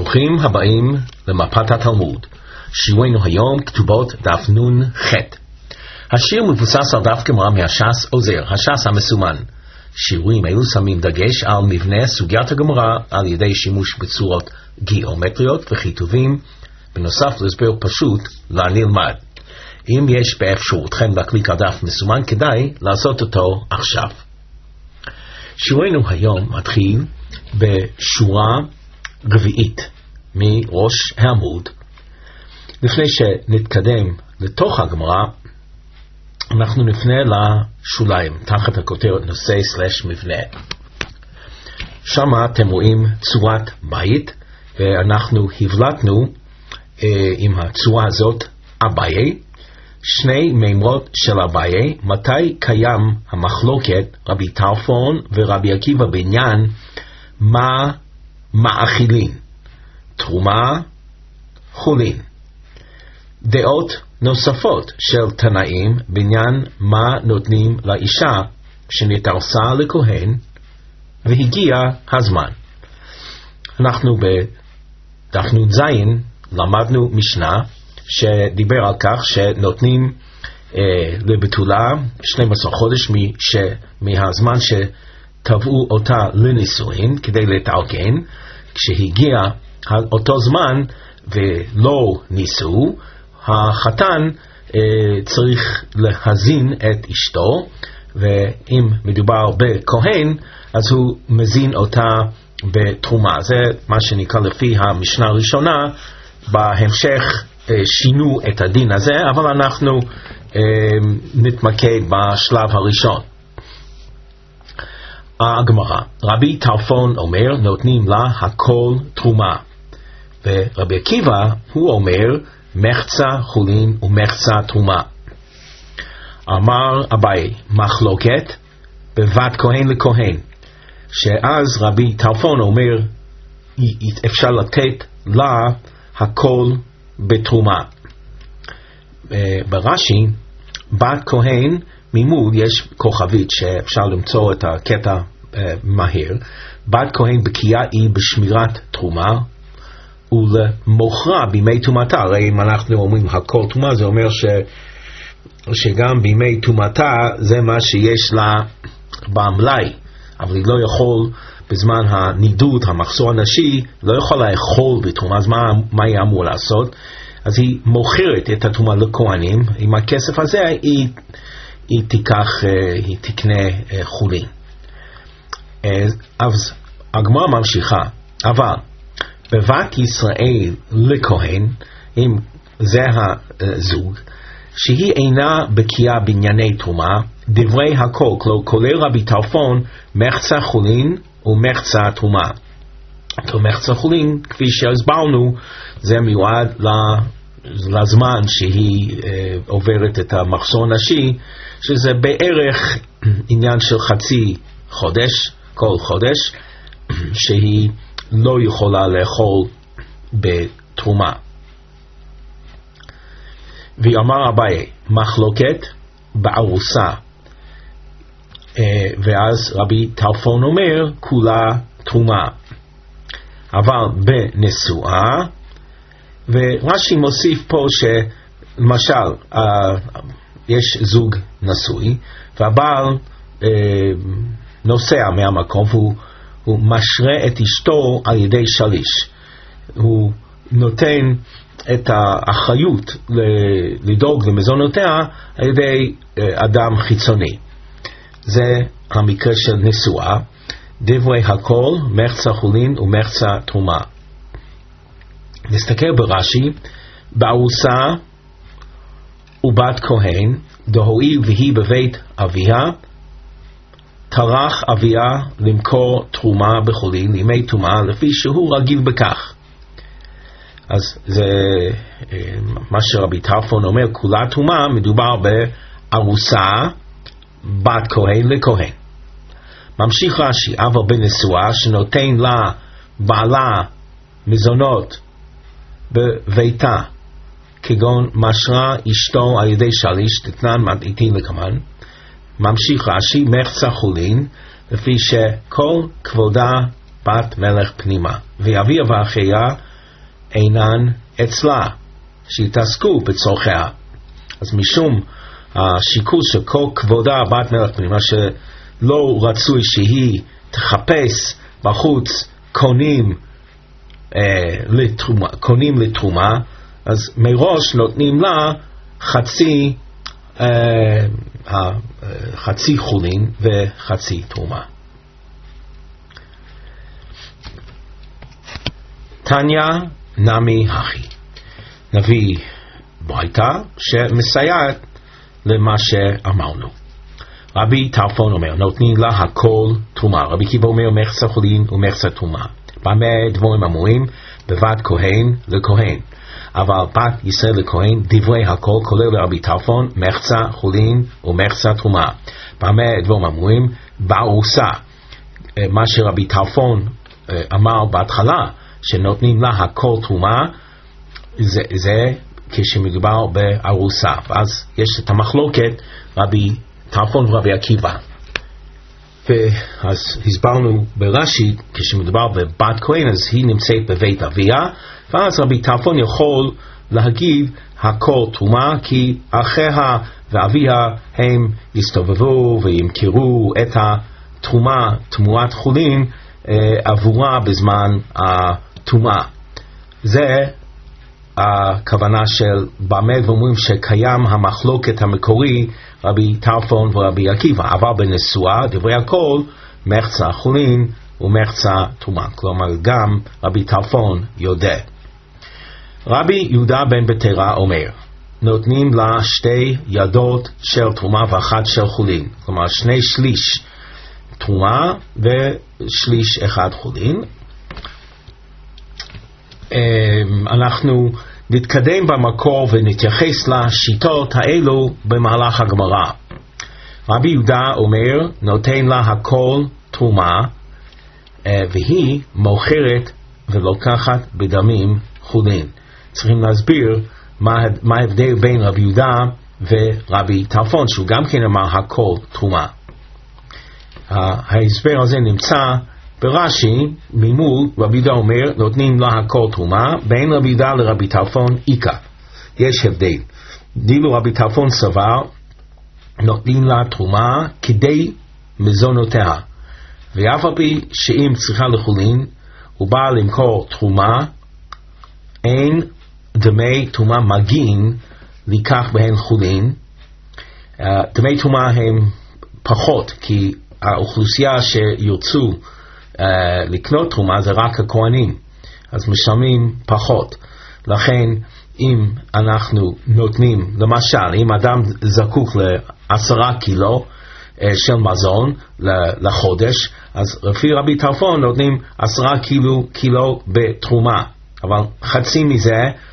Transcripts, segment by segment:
ברוכים הבאים למפת התלמוד. שיעורנו היום כתובות דף נ"ח. השיר מבוסס על דף גמרא מהש"ס עוזר, הש"ס המסומן. שיעורים אלו שמים דגש על מבנה סוגיית הגמרא על ידי שימוש בצורות גיאומטריות וכיתובים, בנוסף להסבר פשוט לנלמד. אם יש באפשרותכם להקליק על דף מסומן, כדאי לעשות אותו עכשיו. שיעורנו היום מתחיל בשורה רביעית מראש העמוד. לפני שנתקדם לתוך הגמרא, אנחנו נפנה לשוליים תחת הכותרת נושא/מבנה. שם אתם רואים צורת בית, ואנחנו הבלטנו עם הצורה הזאת אביי, שני מימרות של אביי. מתי קיים המחלוקת רבי טרפון ורבי עקיבא בעניין מה מאכילין, תרומה, חולין. דעות נוספות של תנאים בעניין מה נותנים לאישה שנתערסה לכהן והגיע הזמן. אנחנו בדף נ"ז למדנו משנה שדיבר על כך שנותנים לבתולה 12 חודש מהזמן שטבעו אותה לנישואין כדי להתארגן. כשהגיע אותו זמן ולא נישאו, החתן צריך להזין את אשתו, ואם מדובר בכהן אז הוא מזין אותה בתרומה. זה מה שנקרא לפי המשנה הראשונה. בהמשך שינו את הדין הזה, אבל אנחנו נתמקד בשלב הראשון. הגמרא, רבי טרפון אומר נותנים לה הכל תרומה, ורבי עקיבא הוא אומר מחצה חולין ומחצה תרומה. אמר אביי מחלוקת בבת כהן לכהן, שאז רבי טרפון אומר אפשר לתת לה הכל בתרומה. ברש"י בת כהן ממול יש כוכבית שאפשר למצוא את הקטע מהר. בת כהן בקיאה היא בשמירת תרומה ולמוכרה בימי תומתה. הרי אם אנחנו אומרים הכל תרומה, זה אומר שגם בימי תומתה זה מה שיש לה במלאי, אבל היא לא יכול בזמן הנידוד, המחסור הנשי, לא יכולה לאכול בתרומה. אז מה היא אמורה לעשות? אז היא מוכרת את התרומה לכהנים. עם הכסף הזה היא תקנה חולין. אז הגמרא ממשיכה, אבל בבת ישראל לכהן, אם זה הזוג שהיא אינה בקיאה בענייני תרומה, דברי הכל, כולל רבי טרפון, מחצה חולין ומחצה תרומה. מחצה חולין, כפי שהסברנו, זה מיועד לזמן שהיא עוברת את המחסור נשי, שזה בערך עניין של חצי חודש, כל חודש, שהיא לא יכולה לאכול בתרומה. ואמר אביי מחלוקת בארוסה, ואז רבי טרפון אומר כולה תרומה, אבל בנשואה. ורש"י מוסיף פה שלמשל יש זוג נשוי והבעל נוסע מהמקום והוא משרה את אשתו על ידי שליש. הוא נותן את האחריות לדאוג למזונותיה על ידי אדם חיצוני. זה המקרה של נשואה. דברי הכל מחצה חולין ומחצה תרומה. נסתכל ברש"י, בארוסה ובת כהן, דהואיל והיא בבית אביה, טרח אביה למכור תרומה בחולין לימי טומאה לפי שהוא רגיל בכך. אז זה מה שרבי טרפון אומר כולה תרומה, מדובר בארוסה בת כהן לכהן. ממשיך רש"י, אבל בנשואה שנותן לה בעלה מזונות בביתה, כגון משרה אשתו על ידי שליש, תתנן מדעיתין לקמן. ממשיך רש"י, מחצה חולין לפי שכל כבודה בת מלך פנימה, ואביה ואחיה אינן אצלה, שיתעסקו בצורכיה. אז משום השיקול של כל כבודה בת מלך, מה שלא רצוי שהיא תחפש בחוץ קונים לתרומה, אז מראש נותנים לה חצי חולין וחצי תרומה. תניא נמי הכי, נביא ברייתא שמסייעת למה שאמרנו. רבי טרפון אומר, נותנים לה הכל תרומה. רבי עקיבא אומר, מחצה חולין ומחצה תרומה. במה דברים אמורים? בבת כהן לכהן. אבל בת ישראל לכהן, דברי הכל, כולל לרבי טרפון, מחצה חולין ומחצה תרומה. במה דברים אמורים? בארוסה. מה שרבי טרפון אמר בהתחלה, שנותנים לה הכל תרומה, זה כשמדובר בארוסה. ואז יש את המחלוקת רבי טרפון ורבי עקיבא. ואז הסברנו ברש"י, כשמדובר בבת כהן, אז היא נמצאת בבית אביה, ואז רבי טרפון יכול להגיד הכל תרומה, כי אחיה ואביה הם יסתובבו וימכרו את התרומה תמורת חולין עבורה בזמן התרומה. זה הכוונה של במה ואומרים שקיים המחלוקת המקורי רבי טרפון ורבי עקיבא, אבל בנשואה דברי הכל מחצה חולין ומחצה תרומה, כלומר גם רבי טרפון יודע. רבי יהודה בן בתרא אומר, נותנים לה 2 ידות של תרומה ואחת של חולין, כלומר 2 שליש תרומה ושליש אחד חולין. אנחנו נתקדם במקור ונתייחס לשיטות האלו במהלך הגמרא. רבי יהודה אומר, נותן לה הכל תרומה, והיא מוכרת ולוקחת בדמים חולין. צריכים להסביר מה ההבדל בין רבי יהודה ורבי טרפון, שהוא גם כן אמר הכל תרומה. ההסבר הזה נמצא ברש"י, ממול רבי יהודה אומר, נותנים לה הכל תרומה, בין רבי יהודה לרבי טרפון איקה. יש הבדל. דילו רבי טרפון סבר, נותנים לה תרומה כדי מזונותיה. ואף על פי שאם צריכה לחולין, הוא בא למכור תרומה, אין דמי תרומה מגין לקח בהן חולין. דמי תרומה הם פחות, כי האוכלוסייה שירצו לקנות תרומה זה רק הכהנים, אז משלמים פחות. לכן אם אנחנו נותנים, למשל אם אדם זקוק ל10 קילו של מזון לחודש, אז לפי רבי טרפון נותנים 10 קילו בתרומה, אבל חצי מזה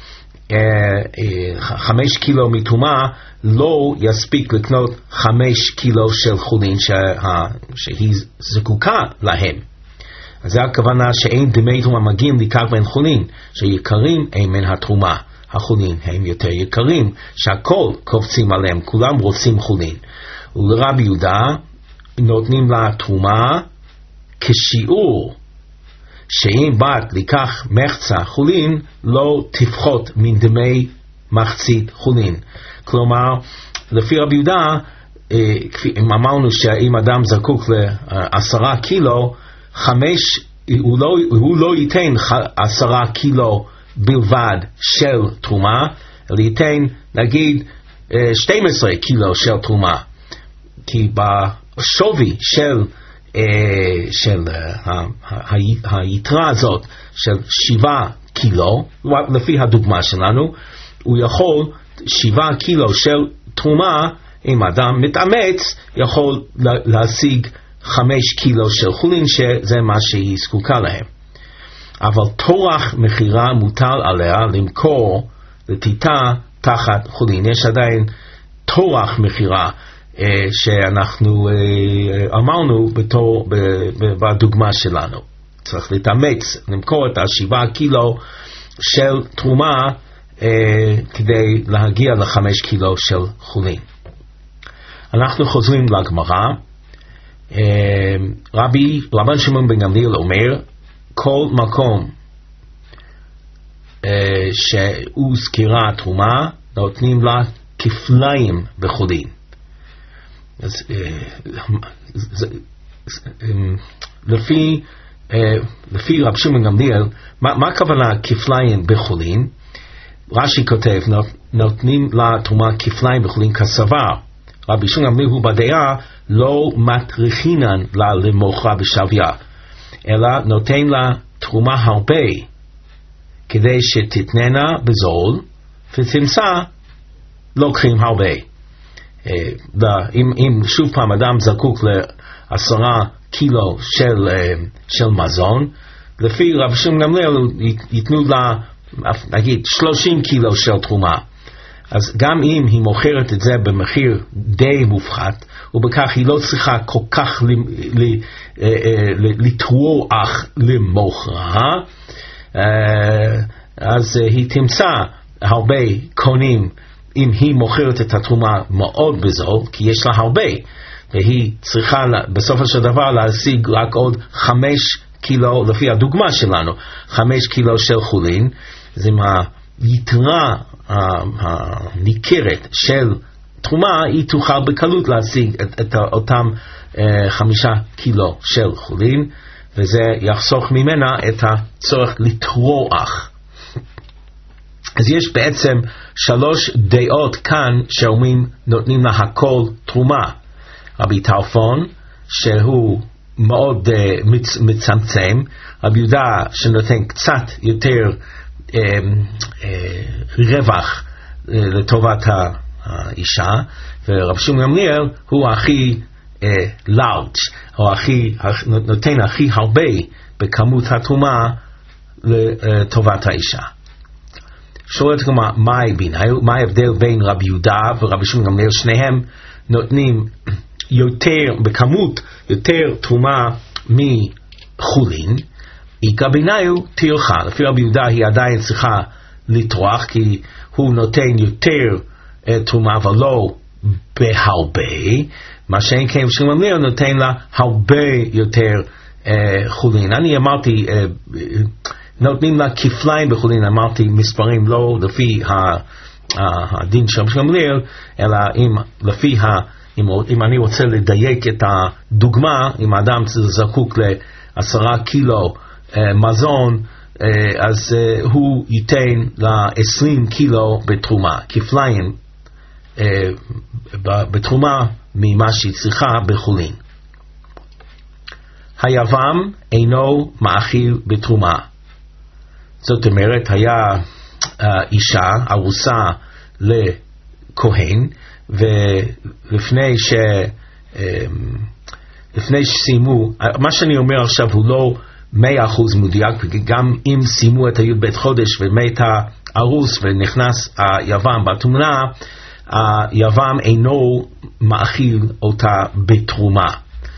5 קילו מתרומה לא יספיק לקנות 5 קילו של חולין שהיא זקוקה להם. אז זה הכוונה שאין דמי תרומה מגיעים לקח בהן חולין, שיקרים הם מן התרומה. החולין הם יותר יקרים, שהכל קופצים עליהם, כולם רוצים חולין. ולרבי יהודה נותנים לה תרומה כשיעור, שאם בת לקח מחצה חולין, לא תפחות מן דמי מחצית חולין. כלומר, לפי רבי יהודה, אמרנו שאם אדם זקוק ל10 קילו, הוא לא ייתן 10 קילו בלבד של תרומה, אלא ייתן נגיד 12 קילו של תרומה, כי בשווי של היתרה הזאת של 7 קילו, לפי הדוגמה שלנו, הוא יכול 7 קילו של תרומה, אם אדם מתאמץ, יכול להשיג 5 קילו של חולין, שזה מה שהיא זקוקה להם. אבל תורח מחירה מוטל עליה למכור לתיתה תחת חולין. יש עדיין תורח מחירה שאנחנו אמרנו בדוגמה שלנו. צריך להתאמץ למכור את 7 קילו של תרומה כדי להגיע ל5 קילו של חולין. אנחנו חוזרים לגמרא. רבן שמעון בן גמליאל אומר, כל מקום שהוזכרה התרומה, נותנים לה כפליים בחולין. אז לפי רב שמעון גמליאל, מה הכוונה כפליים בחולין? רש"י כותב, נותנים לה תרומה כפליים בחולין כסבר. רבי שמעון גמליאל הוא בדעה לא מטריחינן לה למוכרה בשוויה, אלא נותן לה תרומה הרבה, כדי שתתננה בזול, ותמצא לוקחים הרבה. אם שוב פעם אדם זקוק ל10 קילו של מזון, לפי רב שמעון גמליאל ייתנו לה נגיד 30 קילו של תרומה. אז גם אם היא מוכרת את זה במחיר די מופחת, ובכך היא לא צריכה כל כך לטרוח למוכרה, אז היא תמצא הרבה קונים אם היא מוכרת את התרומה מאוד בזול, כי יש לה הרבה, והיא צריכה בסופו של דבר להשיג רק עוד 5 קילו, לפי הדוגמה שלנו, 5 קילו של חולין. אז עם היתרה הניכרת של תרומה, היא תוכל בקלות להשיג את אותם 5 קילו של חולין, וזה יחסוך ממנה את הצורך לטרוח. אז יש בעצם 3 דעות כאן שאומרים נותנים לה הכל תרומה. רבי טרפון, שהוא מאוד מצמצם, רבי יהודה שנותן קצת יותר רווח לטובת האישה, ורבי שמעון גמליאל הוא הכי לארג', או נותן הכי הרבה בכמות התרומה לטובת האישה. שואלת כמה, מה ההבדל בין רבי יהודה ורבי שמעון גמליאל? שניהם נותנים יותר, בכמות יותר תרומה מחולין. איכא ביניו טרחה. לפי רבי יהודה היא עדיין צריכה לטרוח, כי הוא נותן יותר תרומה אבל לא בהרבה, מה שאין כן שמעון גמליאל נותן לה הרבה יותר חולין. אני אמרתי נותנים לה כפליים בחולין, אמרתי מספרים לא לפי הדין של שמעון גמליאל, אלא אם אני רוצה לדייק את הדוגמה, אם האדם זקוק ל10 קילו מזון, אז הוא ייתן ל20 קילו בתרומה, כפליים בתרומה ממה שהיא צריכה בחולין. היבם אינו מאכיל בתרומה. זאת אומרת, היה אישה, ארוסה לכהן, ולפני שסיימו, מה שאני אומר עכשיו הוא לא 100% מדויק, גם אם סיימו את הי"ב חודש ומת הארוס ונכנס היבם בתמונה, היבם אינו מאכיל אותה בתרומה.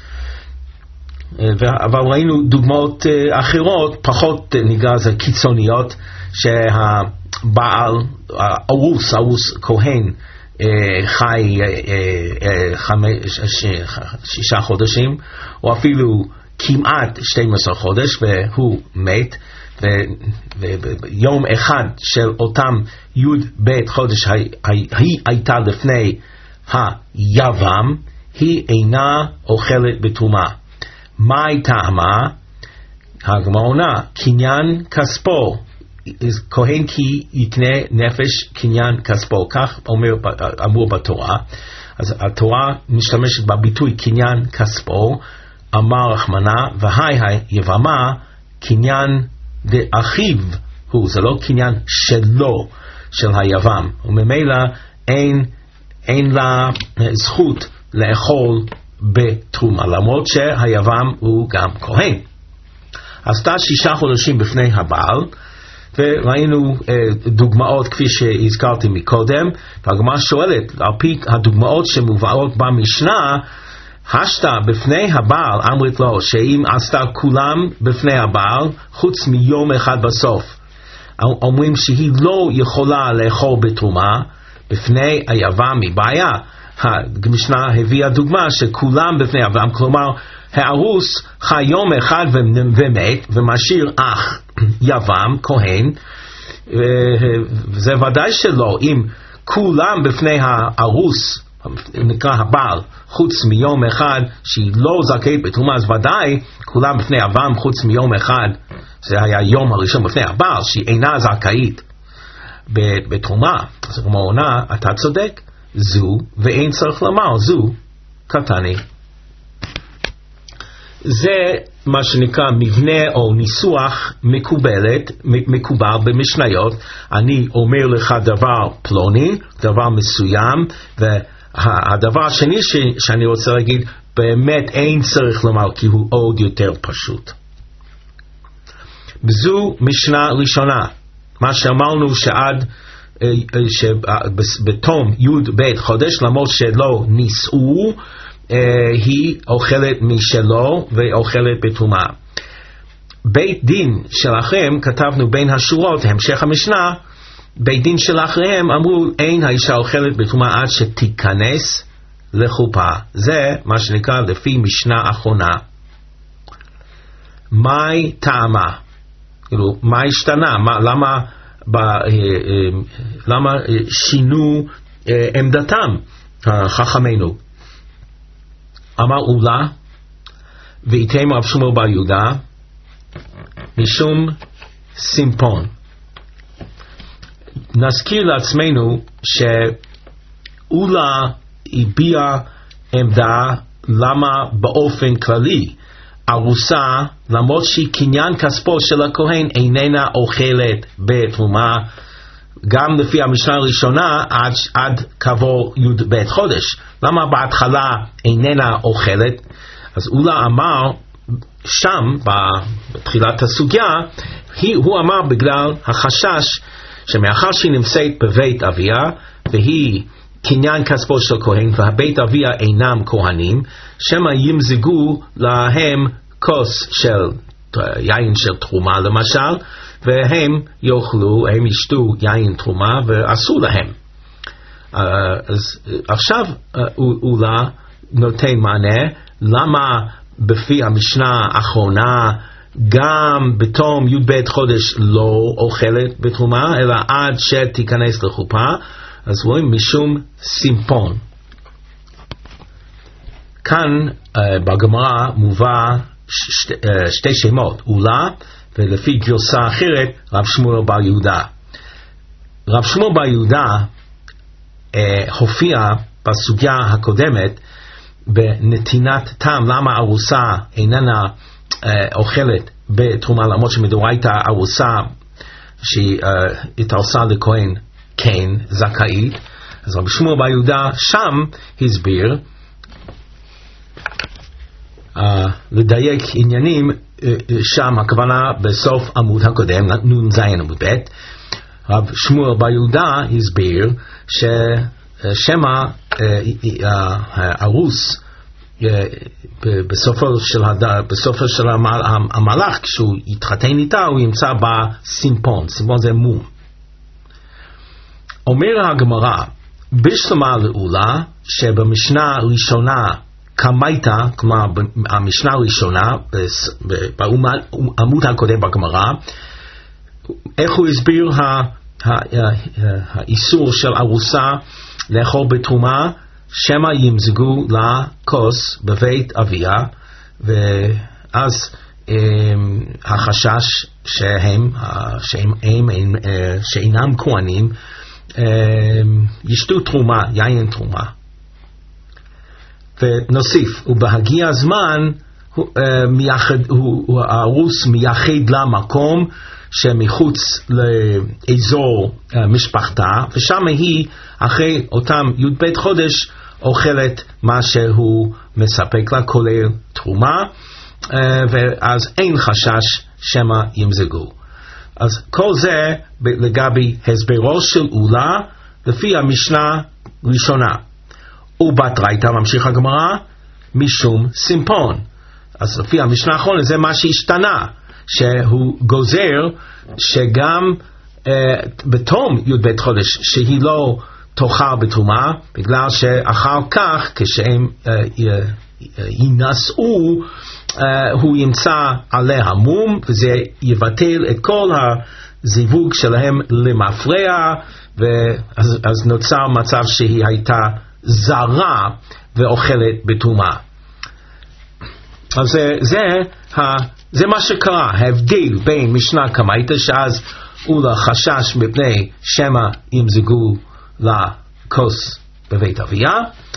אבל ראינו דוגמאות אחרות, פחות נגרז קיצוניות, שהבעל, ארוס כהן, חי 6 חודשים, או אפילו כמעט 12 חודש, והוא מת, ויום אחד של אותם י"ב חודש היא הייתה לפני היבם, היא אינה אוכלת בתרומה. מה הייתה טעמה? הגמרא עונה, קניין כספו, כהן כי יקנה נפש קניין כספו, כך אמור בתורה. אז התורה משתמשת בביטוי קניין כספו, אמר רחמנה, והי יבמה קניין דאחיו הוא, זה לא קניין שלו, של היבם, וממילא אין לה זכות לאכול בתרומה, למרות שהיבם הוא גם כהן. עשתה 6 חודשים בפני הבעל, וראינו דוגמאות כפי שהזכרתי מקודם, והגמרא שואלת, על פי הדוגמאות שמובאות במשנה, השתה בפני הבעל, אמרת לו, שאם עשתה כולם בפני הבעל, חוץ מיום אחד בסוף, אומרים שהיא לא יכולה לאכול בתרומה, בפני היבם מבעיה. המשנה הביאה דוגמה שכולם בפני היבם, כלומר, הארוס חי יום אחד ומת, ומשאיר אח יבם, כהן, זה ודאי שלא. אם כולם בפני הארוס, נקרא הבעל, חוץ מיום אחד שהיא לא זכאית בתרומה, אז ודאי כולם בפני אברהם חוץ מיום אחד, זה היה יום הראשון בפני הבעל, שהיא אינה זכאית בתרומה. אז כמו עונה, אתה צודק, זו, ואין צריך לומר, זו קטני. זה מה שנקרא מבנה או ניסוח מקובל במשניות. אני אומר לך דבר פלוני, דבר מסוים, והדבר השני שאני רוצה להגיד, באמת אין צריך לומר, כי הוא עוד יותר פשוט. זו משנה ראשונה, מה שאמרנו שעד בתום י' ב' חודש, למרות שלא נישאו, היא אוכלת משלו ואוכלת בתרומה. בית דין שלכם, כתבנו בין השורות, המשך המשנה, בית דין שלאחריהם אמרו, אין האישה אוכלת בתרומה עד שתיכנס לחופה. זה מה שנקרא לפי משנה אחרונה. מהי טעמה? מה השתנה? למה שינו עמדתם חכמינו? אמר אולה, ואיתם רב שמואל בר יהודה, משום סימפון. נזכיר לעצמנו שאולה הביע עמדה למה באופן כללי ארוסה, למרות שהיא קניין כספו של הכהן, איננה אוכלת בתרומה, גם לפי המשנה הראשונה עד כעבור י' ב' חודש. למה בהתחלה איננה אוכלת? אז אולה אמר שם בתחילת הסוגיה, הוא אמר בגלל החשש שמאחר שהיא נמצאת בבית אביה והיא קניין כספו של כהן והבית אביה אינם כהנים, שמא ימזגו להם כוס של יין של תרומה למשל, והם יאכלו, הם ישתו יין תרומה ואסור להם. אז עכשיו אולה נותן מענה למה בפי המשנה האחרונה גם בתום י' ב' חודש לא אוכלת בתרומה, אלא עד שתיכנס לחופה. אז רואים משום סימפון. כאן בגמרא מובא שתי שמות, אולה, ולפי גרסה אחרת רב שמואל בר יהודה. רב שמואל בר יהודה הופיע בסוגיה הקודמת בנתינת טעם למה ארוסה איננה אוכלת בתרומה, למרות שמדאורייתא ארוסה שהיא התארסה לכהן כן זכאית. אז רבי שמואל בר יהודה שם הסביר לדייק עניינים, שם הכוונה בסוף עמוד הקודם, נ"ז עמוד ב', רב שמואל בר יהודה הסביר ששמא הארוס בסופו של המהלך, כשהוא יתחתן איתה הוא ימצא בה סימפון. סימפון זה מום. אומר הגמרא בשלמה לאולה, שבמשנה הראשונה קמייתא, כלומר המשנה הראשונה בעמוד הקודם בגמרא, איך הוא הסביר האיסור של ארוסה לאכול בתרומה, שמא ימזגו לה כוס בבית אביה, ואז החשש שאינם כהנים ישתו תרומה, יין תרומה. ונוסיף, ובהגיע הזמן הארוס מייחד לה מקום שמחוץ לאזור משפחתה, ושם היא אחרי אותם י' ב' חודש אוכלת מה שהוא מספק לה, כולל תרומה, ואז אין חשש שמא ימזגו. אז כל זה לגבי הסברו של אולה לפי המשנה ראשונה. ובתרייתא ממשיך הגמרא משום סימפון. אז לפי המשנה האחרונה זה מה שהשתנה, שהוא גוזר שגם בתום י' ב' חודש שהיא לא תאכל בתרומה, בגלל שאחר כך כשהם ינסעו הוא ימצא עליה מום, וזה יבטל את כל זיווג שלהם למפרע, ואז נוצר מצב שהיא הייתה זרה ואוכלת בטומאה. אז זה מה שקרה, ההבדל בין משנה קמייתא, שאז אולה חשש מפני שמא ימזגו לכוס בבית אביה,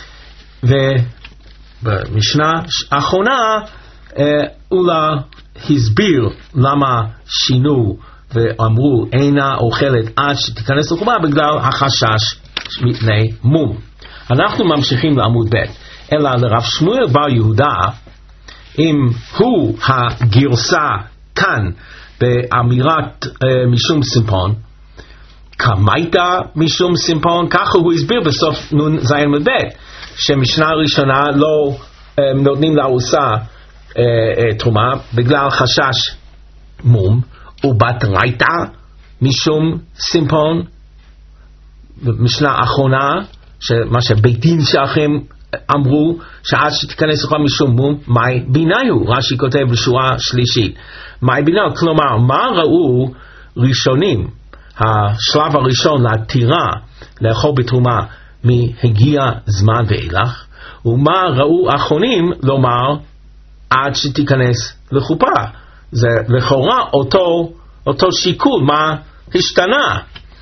ובמשנה האחרונה אולה הסביר למה שינו ואמרו אינה אוכלת עד שתיכנס לחופה, בגלל החשש מפני מום. אנחנו ממשיכים לעמוד ב'. אלא לרב שמואל בר יהודה, אם הוא הגרסה כאן באמירת משום סימפון, קמייתא משום סימפון, ככה הוא הסביר בסוף נון זין מב', שמשנה ראשונה לא נותנים לארוסה תרומה בגלל חשש מום, ובתרייתא משום סימפון, משנה אחרונה, מה שבית דין שלכם אמרו, שעד שתיכנס לחופה משום מום, מאי ביניו, רש"י כותב בשורה שלישית, מאי ביניו, כלומר, מה ראו ראשונים, השלב הראשון להתירה לאכול בתרומה מהגיע זמן ואילך, ומה ראו אחרונים לומר עד שתיכנס לחופה. זה לכאורה אותו שיקול, מה השתנה?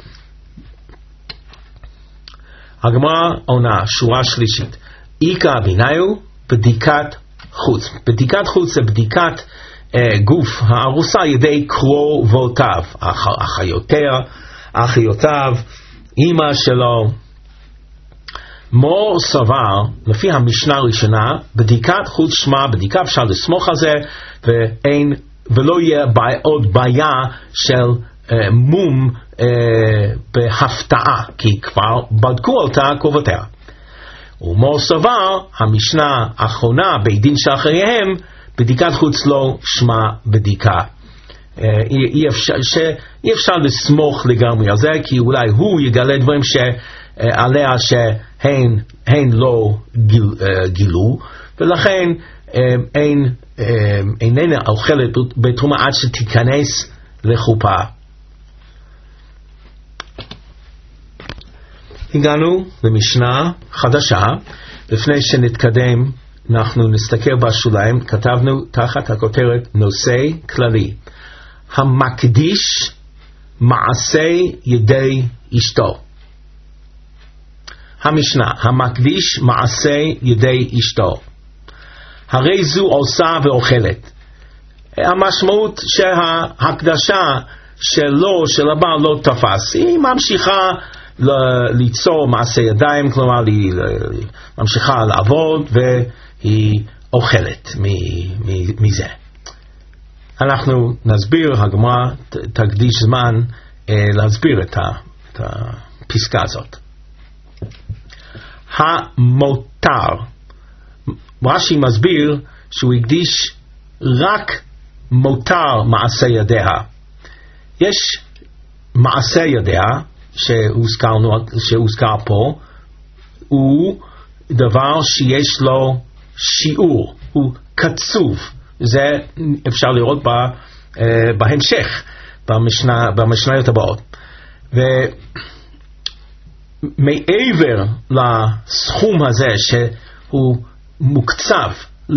הגמרא עונה, שורה שלישית, איקא ביניו בדיקת חוץ. בדיקת חוץ זה בדיקת גוף הארוסה ידי קרובותיו, אחיותיו, אמא שלו. מור סבר, לפי המשנה הראשונה, בדיקת חוץ שמה, בדיקה אפשר לסמוך על זה, ולא יהיה עוד בעיה של מום בהפתעה, כי כבר בדקו אותה קרובותיה. ומור סבר, המשנה האחרונה, בית דין שאחריהם, בדיקת חוץ לא שמה בדיקה. אי אפשר לסמוך לגמרי על זה, כי אולי הוא יגלה דברים עליה שהן לא גילו, ולכן איננה אוכלת בתרומה עד שתיכנס לחופה. הגענו למשנה חדשה. לפני שנתקדם אנחנו נסתכל בשוליים, כתבנו תחת הכותרת נושא כללי, המקדיש מעשה ידי אשתו. המשנה, המקדיש מעשה ידי אשתו, הרי זו עושה ואוכלת. המשמעות שההקדשה שלו, של הבעל, לא תפס, היא ממשיכה ליצור מעשה ידיים, כלומר היא ממשיכה לעבוד והיא אוכלת מזה. אנחנו נסביר, הגמרא תקדיש זמן להסביר את הפסקה הזאת. המותר, רש"י מסביר שהוא הקדיש רק מותר מעשה ידיה. יש מעשה ידיה שהוזכר פה, הוא דבר שיש לו שיעור, הוא קצוב. זה אפשר לראות בהמשך, במשניות הבאות. ומעבר לסכום הזה שהוא מוקצב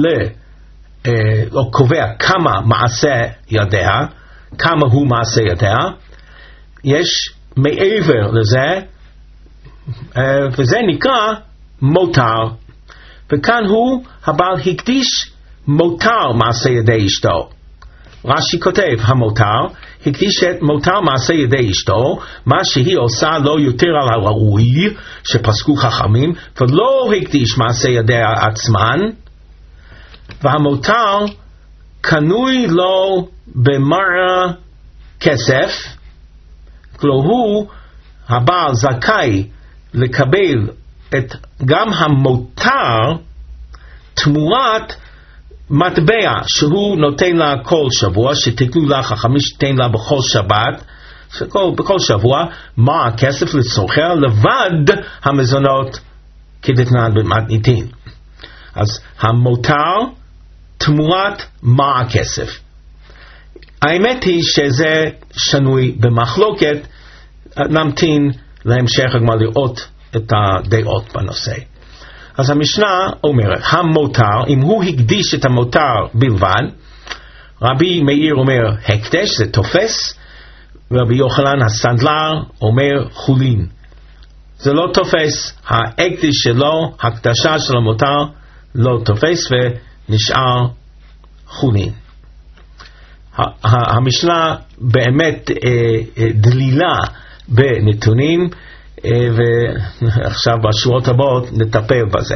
או קובע כמה מעשה ידיה, כמה הוא מעשה ידיה, יש מעבר לזה, וזה נקרא מותר. וכאן הוא הבעל הקדיש מותר מעשה ידי אשתו. רש"י כותב, המותר הקדיש את מותר מעשה ידי אשתו, מה שהיא עושה לא יותר על הראוי שפסקו חכמים, ולא הקדיש מעשה ידי עצמן, והמותר קנוי לו במראה כסף, כלומר הוא הבעל זכאי לקבל את גם המותר תמורת מטבע שהוא נותן לה כל שבוע, שתקנו לה חכמים שתתן לה בכל שבת, בכל שבוע, מה הכסף לצורכיה לבד המזונות כדתנן במתניתין. אז המותר תמורת מה הכסף. האמת היא שזה שנוי במחלוקת, נמתין להמשך הגמרא לראות את הדעות בנושא. אז המשנה אומרת, המותר, אם הוא הקדיש את המותר בלבד, רבי מאיר אומר הקדש, זה תופס, ורבי יוחנן הסנדלר אומר חולין. זה לא תופס, ההקדש שלו, הקדשה של המותר, לא תופס ונשאר חולין. המשנה באמת דלילה בנתונים, ועכשיו בשורות הבאות נטפל בזה.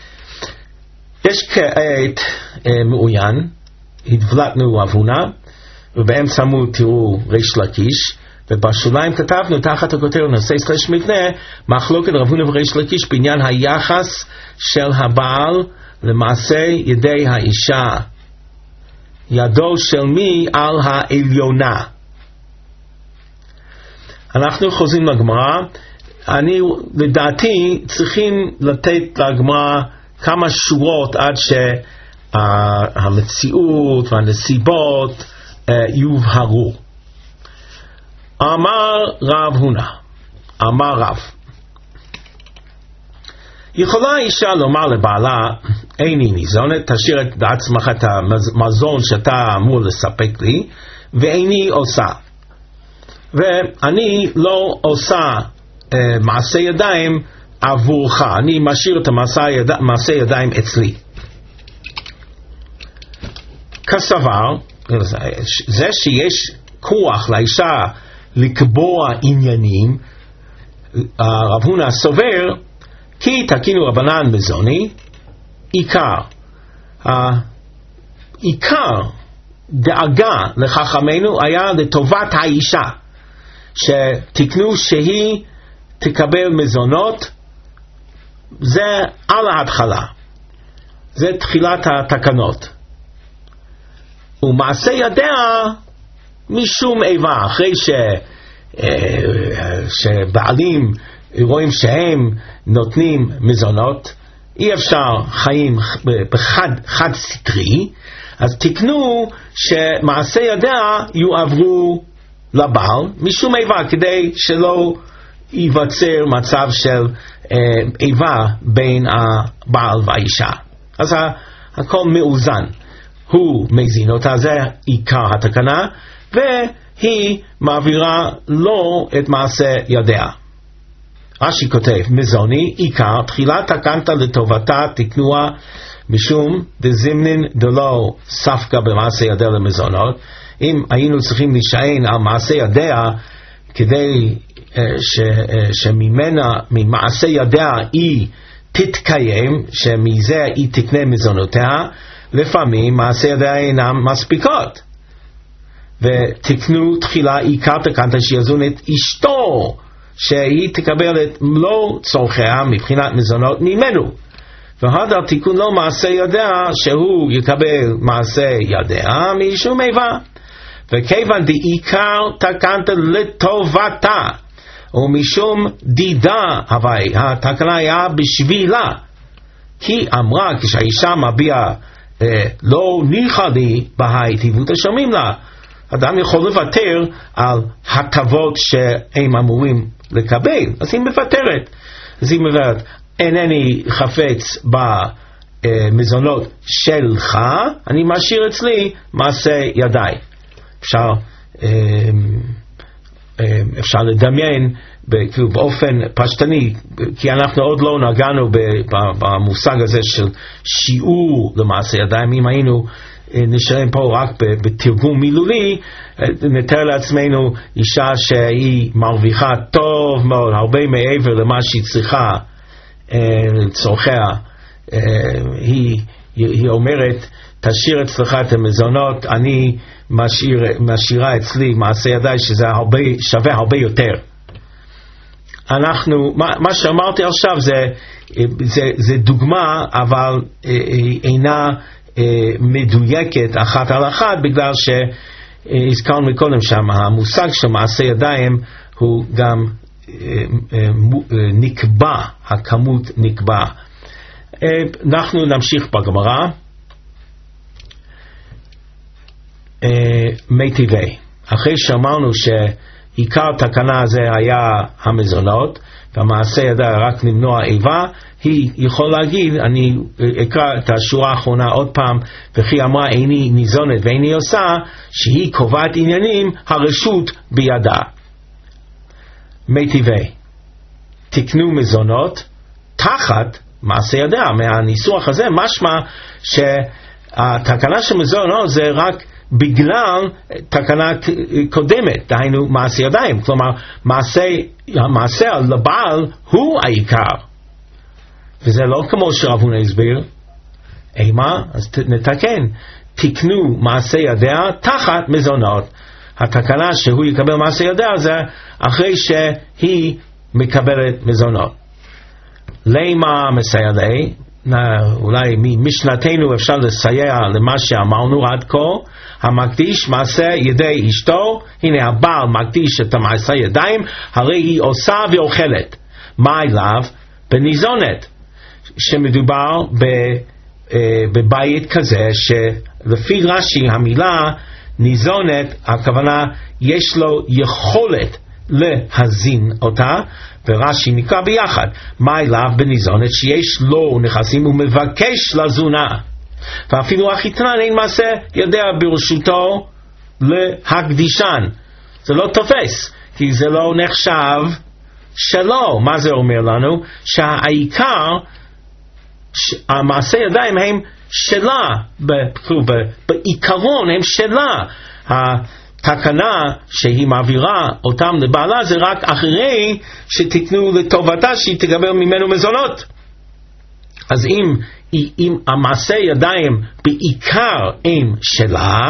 יש כעת מעוין, הבלטנו אבונה, ובאמצע עמוד תראו ריש לקיש, ובשוליים כתבנו תחת הכותרת נושא סלש מבנה, מחלוקת רב הונא וריש לקיש בעניין היחס של הבעל למעשה ידי האישה. ידו של מי על העליונה. אנחנו חוזרים לגמרא. אני לדעתי צריכים לתת לגמרא כמה שורות עד שהמציאות והנסיבות יובהרו. אמר רב הונא, אמר רב, יכולה אישה לומר לבעלה, איני ניזונת, תשאיר את עצמך את המזון שאתה אמור לספק לי, ואיני עושה. ואני לא עושה מעשה ידיים עבורך, אני משאיר את המעשה ידיים אצלי. כסבר, זה שיש כוח לאישה לקבוע עניינים, רב הונא סובר, כי תקינו רבנן מזוני, עיקר דאגה לחכמינו היה לטובת האישה, שתקנו שהיא תקבל מזונות, זה על ההתחלה, זה תחילת התקנות. ומעשה ידיה משום איבה, אחרי שבעלים רואים שהם נותנים מזונות, אי אפשר חיים בחד סטרי, אז תקנו שמעשה ידיה יועברו לבעל משום איבה, כדי שלא ייווצר מצב של איבה בין הבעל והאישה. אז הכל מאוזן. הוא מזין אותה, זה עיקר התקנה, והיא מעבירה לו את מעשה ידיה. רש"י כותב, מזוני עיקר, תחילה תקנת לטובתה תקנוה משום דזימנין דלא ספקה במעשה ידיה למזונות. אם היינו צריכים להישען על מעשה ידיה כדי שממנה, ממעשה ידיה היא תתקיים, שמזה היא תקנה מזונותיה, לפעמים מעשה ידיה אינם מספיקות. ותקנו תחילה עיקר תקנת שיזון את אשתו, שהיא תקבל את מלוא צורכיה מבחינת מזונות ממנו. והדר תיקון לו מעשה ידיה, שהוא יקבל מעשה ידיה משום איבה. וכיוון דעיקר תקנת לטובתה, ומשום דידה, אבל התקנה היה בשבילה. כי אמרה, כשהאישה מביעה לא ניחא לי בהיטיבות השומעים לה, אדם יכול לוותר על הטבות שהם אמורים לקבל, אז היא מוותרת. אז היא אומרת, אינני חפץ במזונות שלך, אני משאיר אצלי מעשה ידיי. אפשר לדמיין באופן פשטני, כי אנחנו עוד לא נגענו במושג הזה של שיעור למעשה ידיים. אם היינו נשארים פה רק בתרגום מילולי, נתאר לעצמנו אישה שהיא מרוויחה טוב מאוד, הרבה מעבר למה שהיא צריכה לצורכיה, היא אומרת, תשאיר אצלך את המזונות, אני משאירה אצלי מעשה ידיי, שזה שווה הרבה יותר. מה שאמרתי עכשיו זה דוגמה, אבל אינה מדויקת אחת על אחת, בגלל שהזכרנו מקודם שם, המושג של מעשה ידיים הוא גם נקבע, הכמות נקבע. אנחנו נמשיך בגמרא. מיטיבי. אחרי שאמרנו שעיקר תקנה הזה היה המזונות, והמעשה ידע רק למנוע איבה, היא יכול להגיד, אני אקרא את השורה האחרונה עוד פעם, וכי אמרה איני ניזונת ואיני עושה, שהיא קובעת עניינים, הרשות בידה. מיטיבי, תקנו מזונות, תחת מעשה ידיה. מהניסוח הזה משמע שהתקנה של מזונות זה רק בגלל תקנה קודמת, דהיינו מעשה ידיים, כלומר המעשה על הבעל הוא העיקר, וזה לא כמו שרב הונא הסביר. אימה? אז נתקן, תקנו מעשה ידיה תחת מזונות. התקנה שהוא יקבל מעשה ידיה זה אחרי שהיא מקבלת מזונות. למה מסייע לי? אולי ממשנתנו אפשר לסייע למה שאמרנו עד כה. המקדיש מעשה ידי אשתו, הנה הבעל מקדיש את המעשה ידיים, הרי היא עושה ואוכלת. מה אליו? בניזונת, שמדובר בבית כזה שלפי רש"י המילה ניזונת, הכוונה יש לו יכולת להזין אותה, ורש"י נקרא ביחד. מה אליו בניזונת? שיש לו נכסים ומבקש לזונה, ואפילו החיתן אין מעשה ידיה ברשותו להקדישן. זה לא תופס, כי זה לא נחשב שלו. מה זה אומר לנו? שהעיקר, המעשה ידיים הם שלה, בעיקרון הם שלה. התקנה שהיא מעבירה אותם לבעלה זה רק אחרי שתתנו לטובתה שהיא תקבל ממנו מזונות. אז אם המעשה ידיים בעיקר הם שלה,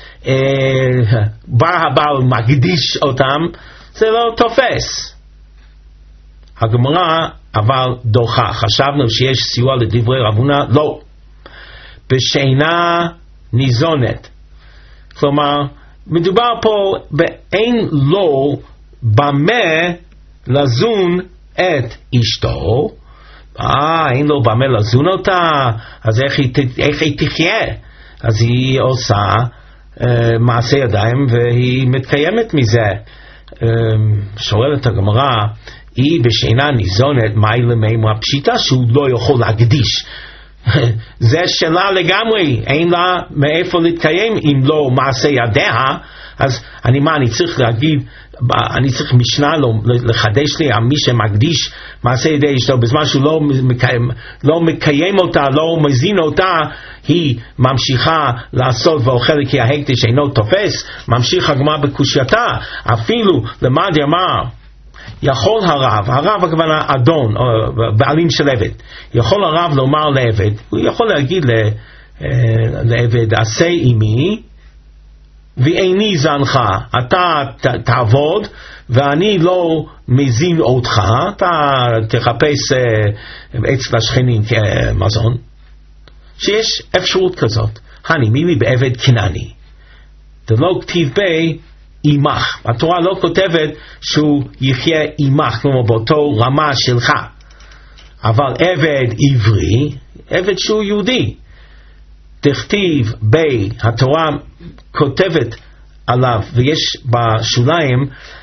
בר הבעל מקדיש אותם, זה לא תופס. הגמרא אבל דוחה. חשבנו שיש סיוע לדברי רב הונא, לא. בשאינה ניזונת, כלומר מדובר פה באין לו במה לזון את אשתו. אין לו במה לזון אותה, אז איך היא תחיה? אז היא עושה מעשה ידיים והיא מתקיימת מזה. שואלת הגמרא, היא בשאינה ניזונת, מה היא למימרה פשיטה שהוא לא יכול להקדיש? זה שלה לגמרי, אין לה מאיפה להתקיים אם לא מעשה ידיה. אז אני צריך להגיד, אני צריך משנה לחדש לי, מי שמקדיש מעשה ידי אשתו בזמן שהוא לא מקיים אותה, לא מזין אותה, היא ממשיכה לעשות ואוכלת כי ההקדש אינו תופס. ממשיך הגמרא בקושייתה, אפילו למד יאמר, יכול הרב הכוונה אדון, בעלים של עבד, יכול הרב לומר לעבד, הוא יכול להגיד לעבד, עשה עמי ואיני זנך, אתה תעבוד ואני לא מזין אותך, אתה תחפש עץ לשכנים כמזון. שיש אפשרות כזאת. הנימי לי בעבד כנעני, דלא כתיב בי אימך. התורה לא כותבת שהוא יחיה אימך, כמו באותו רמה שלך. אבל עבד עברי, עבד שהוא יהודי, תכתיב בי, התורה כותבת עליו, ויש בשוליים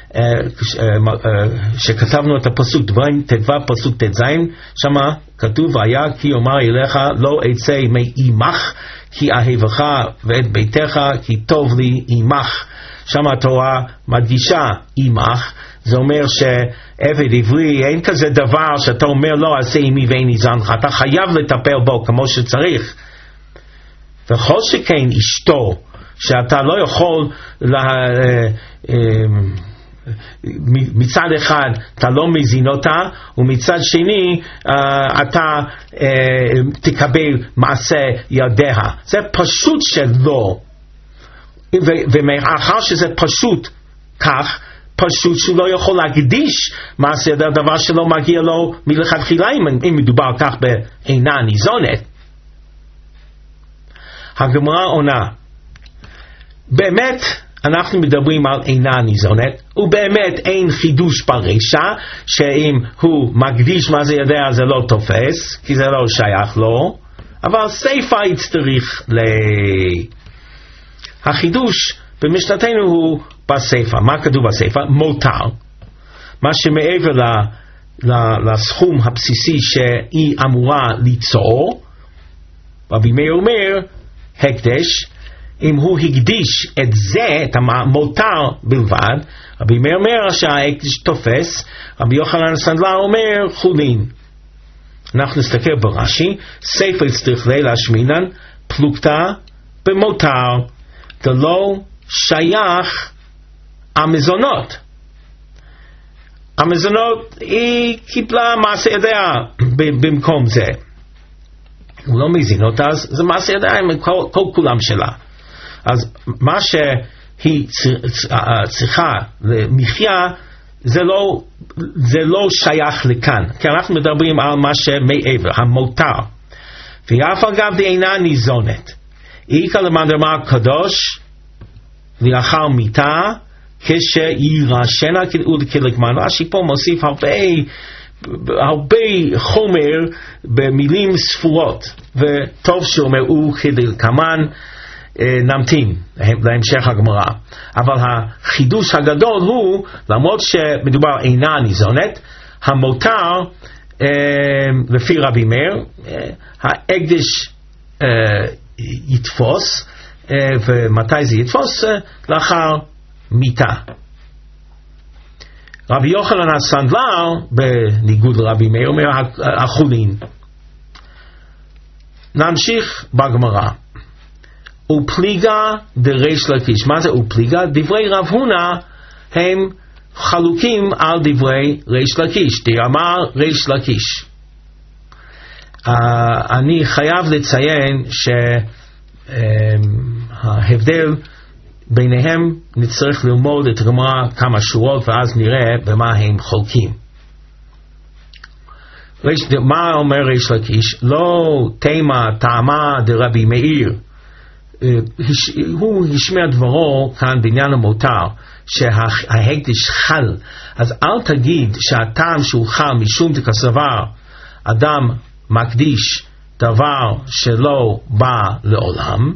שכתבנו את הפסוק דברים ט"ו פסוק ט"ז, שמה כתוב היה כי אומר אליך לא אצא מאימך כי אהבך ואת ביתך כי טוב לי אימך. שם התורה מדגישה אימך, זה אומר שעבד עברי אין כזה דבר שאתה אומר לא עשה עמי ואיני זנך, אתה חייב לטפל בו כמו שצריך. וכל שכן אשתו, שאתה לא יכול מצד אחד אתה לא מזין אותה, ומצד שני אתה תקבל מעשה ידיה, זה פשוט שלא. ומאחר שזה פשוט כך, פשוט שהוא לא יכול להקדיש מעשה ידיה, דבר שלא מגיע לו מלכתחילה אם מדובר כך באינה ניזונת. הגמרא עונה, באמת אנחנו מדברים על אינה ניזונת, ובאמת אין חידוש ברשע, שאם הוא מקדיש מה זה ידע זה לא תופס, כי זה לא שייך לו, אבל סייפה יצטריך החידוש במשנתנו הוא בספר. מה כתוב בספר? מותר. מה שמעבר לסכום הבסיסי שהיא אמורה ליצור. רבי מאיר אומר, הקדש, אם הוא הקדיש את זה, את המותר בלבד, רבי מאיר אומר שההקדש תופס, רבי יוחנן הסנדלר אומר חולין. אנחנו נסתכל ברש"י, ספר צריך להשמינן, פלוגתא במותר, זה לא שייך המזונות. המזונות היא קיבלה מעשה ידיה במקום זה. הוא לא מזין אותה, אז זה מעשה ידיים כל כולם שלה. אז מה שהיא צריכה למחיה, זה לא שייך לכאן. כי אנחנו מדברים על מה שמעבר, המותר. ואף אגב די אינה ניזונת. איכא למאמר קדוש, לאחר מיתה, כשירשנה כלקמן. רש"י פה מוסיף הרבה חומר במילים ספורות, וטוב שאומרו כדלקמן. נמתין להמשך הגמרא. אבל החידוש הגדול הוא, למרות שמדובר אינה ניזונת, המותר לפי רבי מאיר, ההקדש יתפוס, ומתי זה יתפוס? לאחר מיתה. רבי יוחנן הסנדלר, בניגוד לרבי מאיר, אומר החולין. נמשיך בגמרא. ופליגה דריש לקיש. מה זה ופליגה? דברי רב הונא הם חלוקים על דברי ריש לקיש. דאמר ריש לקיש. אני חייב לציין שההבדל ביניהם נצטרך ללמוד את הגמרא כמה שורות ואז נראה במה הם חולקים. מה אומר ריש לקיש? לא תימה טעמה דרבי מאיר. הוא השמיע דברו כאן בעניין המותר שההקדש חל, אז אל תגיד שהטעם שהוא חל משום דכסבר אדם מקדיש דבר שלא בא לעולם,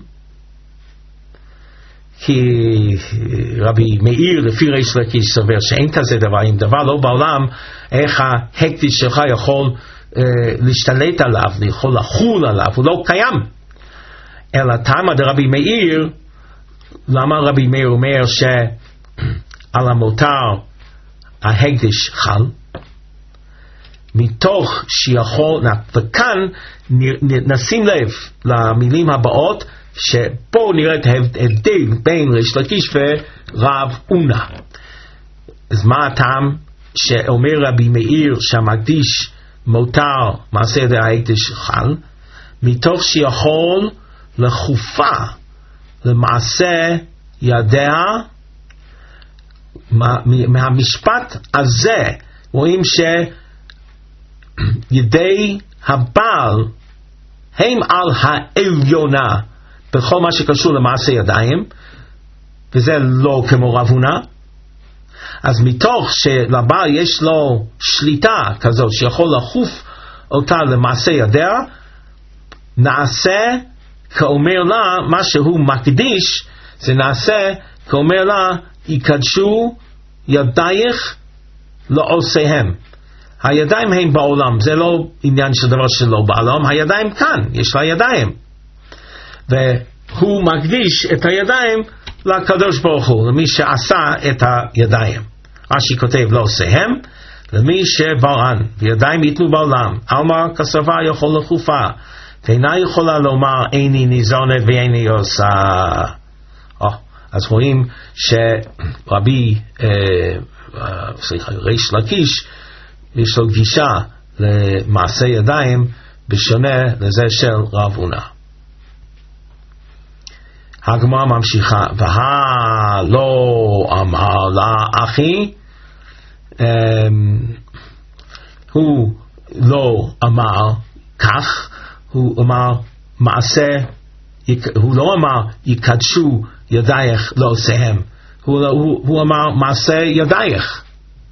כי רבי מאיר לפי ריש לקיש סובר שאין כזה דבר. אם דבר לא בעולם, איך ההקדש שלך יכול להשתלט עליו, יכול לחול עליו? הוא לא קיים. אלא תמה דרבי מאיר, למה רבי מאיר אומר שעל המותר ההקדש חל? מתוך שיכול, וכאן נשים לב למילים הבאות, שפה נראה את ההבדל בין ריש לקיש ורב הונא. אז מה הטעם שאומר רבי מאיר שהמקדיש מותר מעשה ידי ההקדש חל? מתוך שיכול לחופה למעשה ידיה. מהמשפט הזה רואים שידי הבעל הם על העליונה בכל מה שקשור למעשה ידיים, וזה לא כמו רב הונא. אז מתוך שלבעל יש לו שליטה כזאת שיכול לחוף אותה למעשה ידיה, נעשה כאומר לה, מה שהוא מקדיש, זה נעשה כאומר לה, יקדשו ידייך לעושיהם. הידיים הם בעולם, זה לא עניין של דבר שלא בעולם, הידיים כאן, יש לה ידיים. והוא מקדיש את הידיים לקדוש ברוך הוא, למי שעשה את הידיים. רש"י כותב לעושיהם, למי שבראן, וידיים ייתנו בעולם. עלמא כסבה יכול לחופה. ואינה יכולה לומר איני ניזונת ואיני עושה. אז רואים שרבי ריש לקיש יש לו גישה למעשה ידיים בשונה לזה של רב הונא. הגמרא ממשיכה, לא אמר לה אחי, הוא לא אמר כך, הוא אמר מעשה, הוא לא אמר יקדשו ידייך לעושיהם, הוא אמר מעשה ידייך.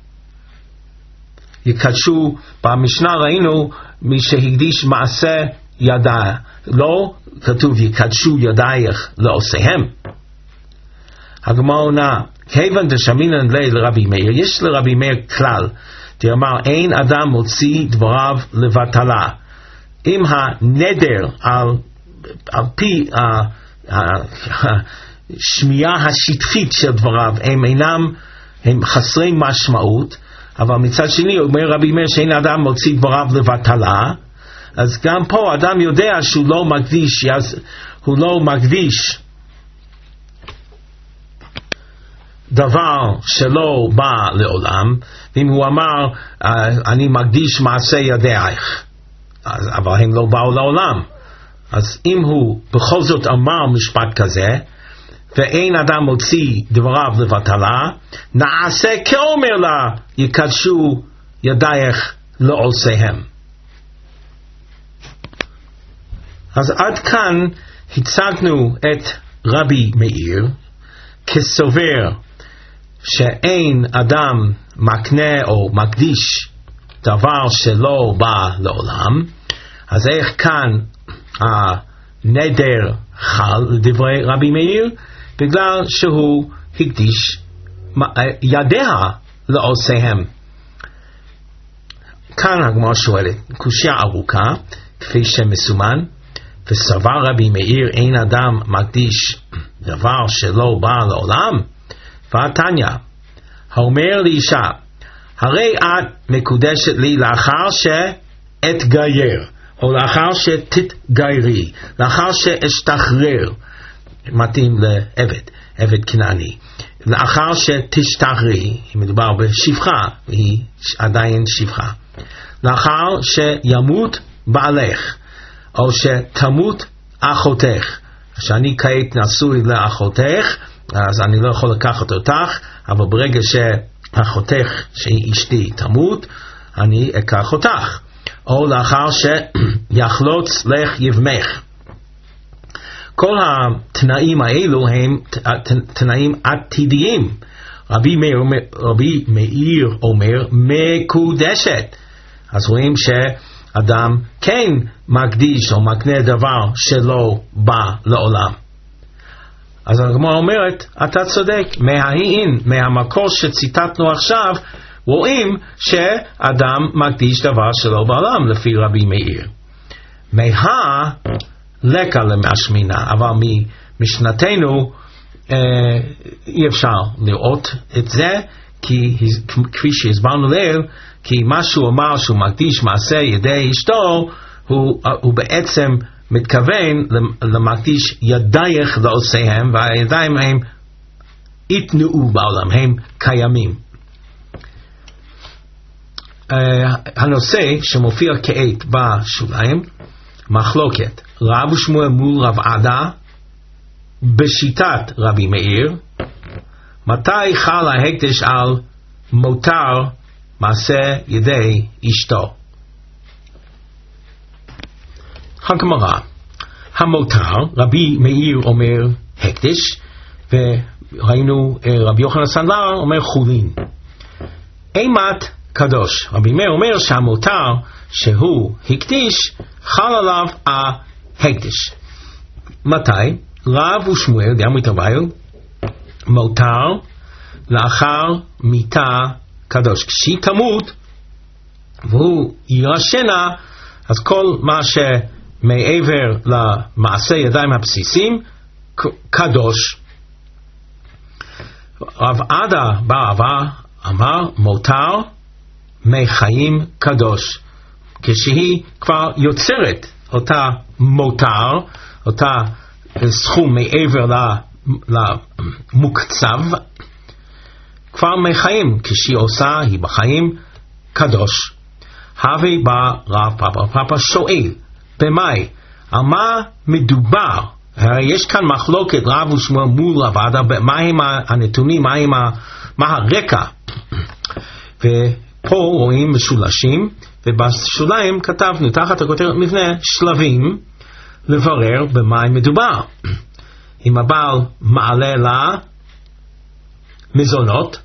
יקדשו, במשנה ראינו מי שהקדיש מעשה ידיה, לא כתוב יקדשו ידייך לעושיהם. הגמרא עונה, כיוון דשמינן ליה לרבי מאיר, יש לרבי מאיר כלל, דאמר אין אדם מוציא דבריו לבטלה. אם הנדר על פי השמיעה השטחית של דבריו הם חסרי משמעות, אבל מצד שני אומר רבי מאיר שאין אדם מוציא דבריו לבטלה, אז גם פה אדם יודע שהוא לא מקדיש, הוא לא מקדיש דבר שלא בא לעולם. ואם הוא אמר אני מקדיש מעשה ידייך, אבל הם לא באו לעולם, אז אם הוא בכל זאת אמר משפט כזה ואין אדם מוציא דבריו לבטלה, נעשה כאומר לה יקדשו ידייך לעושיהם. אז עד כאן הצגנו את רבי מאיר כסובר שאין אדם מקנה או מקדיש דבר שלא בא לעולם. אז איך כאן הנדר חל לדברי רבי מאיר? בגלל שהוא הקדיש ידיה לעושיהם. כאן הגמרא שואלת קושיה ארוכה כפי שמסומן, וסבר רבי מאיר אין אדם מקדיש דבר שלא בא לעולם. ועתניא, האומר לאישה הרי את מקודשת לי לאחר שאתגייר, או לאחר שתתגיירי, לאחר שאשתחרר, מתאים לעבד, עבד כנעני, לאחר שתשתחררי, היא מדובר בשפחה, היא עדיין שפחה, לאחר שימות בעלך, או שתמות אחותך, שאני כעת נשוי לאחותך, אז אני לא יכול לקחת אותך, אבל ברגע שאחותך שהיא אשתי תמות, אני אקח אותך. או לאחר שיחלוץ לך יבמך. כל התנאים האלו הם תנאים עתידיים. רבי מאיר אומר מקודשת. אז רואים שאדם כן מקדיש או מקנה דבר שלא בא לעולם. אז הגמרא אומרת, אתה צודק, מהמקור שציטטנו עכשיו, רואים שאדם מקדיש דבר שלא בעולם, לפי רבי מאיר. לקה למשמינה, אבל ממשנתנו אי אפשר לראות את זה, כי כפי שהסברנו לעיל, כי מה שהוא אמר שהוא מקדיש מעשה ידי אשתו, הוא בעצם מתכוון למקדיש ידייך לעושיהם, והידיים הם יתנאו בעולם, הם קיימים. הנושא שמופיע כעת בשוליים, מחלוקת רב ושמואל מול רב עדה בשיטת רבי מאיר, מתי חל ההקדש על מותר מעשה ידי אשתו. הגמרא, המותר, רבי מאיר אומר הקדש, וראינו רבי יוחנן סנדלר אומר חולין. אימת קדוש, רבי מאיר אומר שהמותר שהוא הקדיש חל עליו ההקדש. מתי? רב ושמואל גם מתרוויל מותר לאחר מיתה קדוש, כשהיא תמות והוא ירשנה, אז כל מה שמעבר למעשה ידיים הבסיסים קדוש. רב עדה בעבר אמר מותר מחיים קדוש, כשהיא כבר יוצרת אותה מותר, אותה סכום מעבר למוקצב, כבר מחיים, כשהיא עושה, היא בחיים קדוש. הווי בא רב פאפא שואל, במאי, על מה מדובר? הרי יש כאן מחלוקת רב ושמואל מול רב עדה, מהם הנתונים, מה הרקע? ופה רואים משולשים, ובשוליים כתבנו תחת הכותרת מבנה שלבים לברר במה מדובר. אם הבעל מעלה לה מזונות,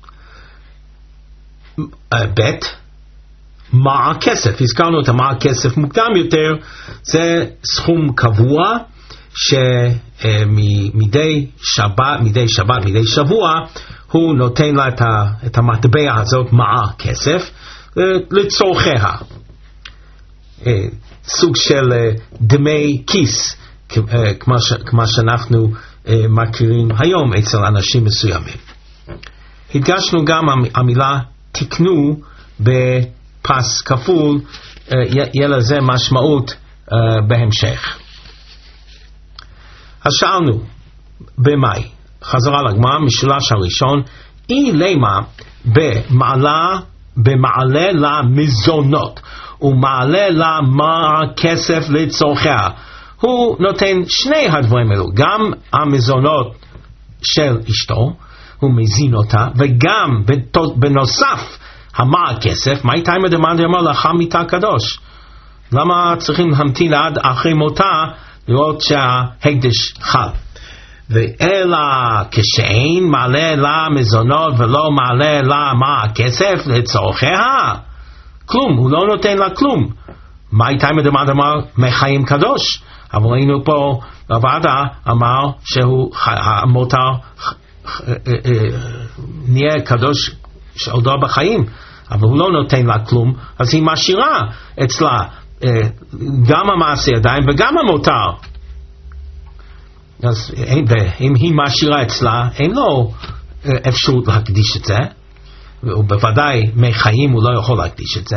בית מה הכסף, הזכרנו את מה הכסף מוקדם יותר, זה סכום קבוע שמדי שבת, מדי שבוע, הוא נותן לה את המטבע הזאת, מעה, כסף, לצורכיה. סוג של דמי כיס, כמו שאנחנו מכירים היום אצל אנשים מסוימים. הדגשנו גם המילה תקנו בפס כפול, יהיה לזה משמעות בהמשך. אז שאלנו במאי, חזרה לגמרא, משולש הראשון, אי למה במעלה לה מזונות ומעלה לה מה כסף לצורכיה. הוא נותן שני הדברים האלו, גם המזונות של אשתו, הוא מזין אותה, וגם בנוסף מה הכסף. מה איתה מדמן אמר לאחר מיתה קדוש? למה צריכים להמתין עד אחרי מותה לראות שההקדש חל? ואלא כשאין מעלה לה מזונות ולא מעלה לה מה הכסף לצורכיה, כלום, הוא לא נותן לה כלום. מה איתה מדמן אמר מחיים קדוש? אבל ראינו פה בוועדה אמר שהמותר נהיה קדוש שעודו בחיים, אבל הוא לא נותן לה כלום, אז היא משאירה אצלה גם המעשה ידיים וגם המותר. אז אם היא משאירה אצלה, אין לו אפשרות להקדיש את זה, ובוודאי מחיים הוא לא יכול להקדיש את זה.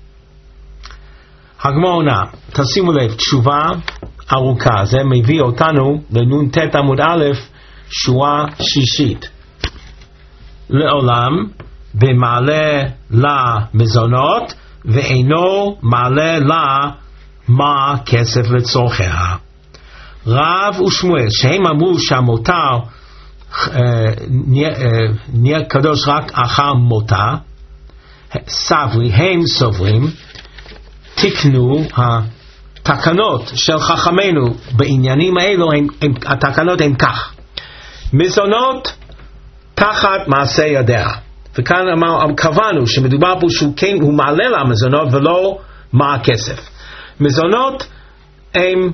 הגמרא עונה, תשימו לב, תשובה ארוכה, זה מביא אותנו לנ"ט עמוד א', שורה שישית. לעולם במעלה לה מזונות ואינו מעלה לה מה כסף לצורכיה. רב ושמואל שהם אמרו שהמותר נהיה קדוש רק אחר מותה, הם סוברים תקנו התקנות של חכמינו בעניינים האלו, התקנות הן כך: מזונות תחת מעשה ידיה. וכאן קבענו שמדובר פה שהוא מעלה לה מזונות ולא מה הכסף. מזונות הם